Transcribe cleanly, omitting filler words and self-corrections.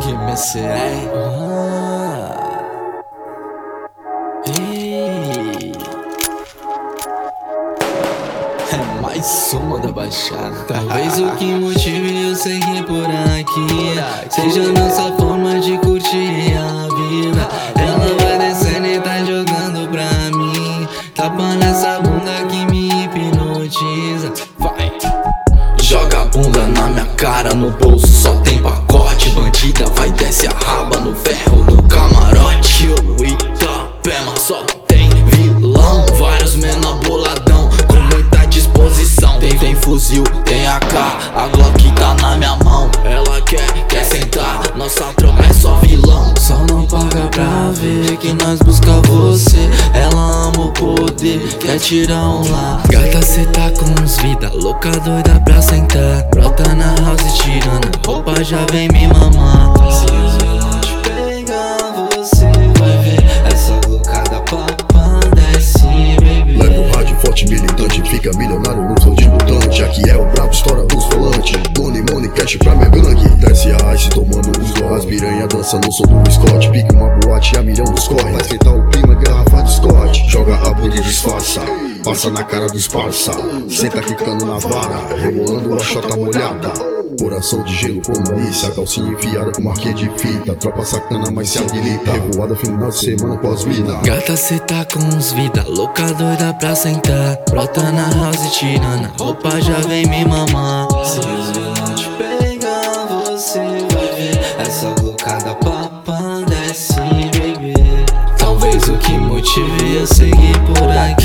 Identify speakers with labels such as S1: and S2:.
S1: Give me say é mais uma da Baixada.
S2: Talvez o que motive eu seguir por aqui seja nossa forma de curtir a vida. Ela vai descendo e tá jogando pra mim, tapa nessa bunda que me hipnotiza.
S1: Vai! Joga a bunda na minha cara, no bolso só tem pacote. Bandida vai desce a raba no ferro do camarote. O Itapema só tem vilão, vários menor boladão com muita disposição. Tem fuzil, tem AK, a Glock tá na minha mão. Ela quer sentar, nossa tropa é só vilão.
S2: Só não paga pra ver que nós busca você. Ela ama o poder, quer tirar um lá. Gata, cê tá com uns vida louca, doida pra sentar. Brota na house tirando roupa, já vem me mamar. Se eu não te pegar, você vai ver essa loucada papá desce, baby.
S3: Leva um rádio forte, militante, fica milionário no flow de mutante. Aqui é o brabo, história dos volantes. Money, cash pra minha gangue. Desce a ice, tomando os gorras. Piranha dança no som do Scott. Pique uma boate, a milhão dos corre. Vai esquentar o clima, garrafa de Scott. Joga a bunda e disfarça, passa na cara dos parça. Senta quicando na vara, rebolando a chota molhada. Coração de gelo com malícia, calcinha enfiada com marquinha de fita. Tropa sacana, mas se habilita. Revoada final de semana pós-vida.
S2: Gata, cê tá com uns vida louca, doida pra sentar. Brota na house tirando roupa, já vem me mamar. Se eu não te pegar, você vai ver essa loucada papá desce, baby.
S1: Talvez o que motive eu seguir por aqui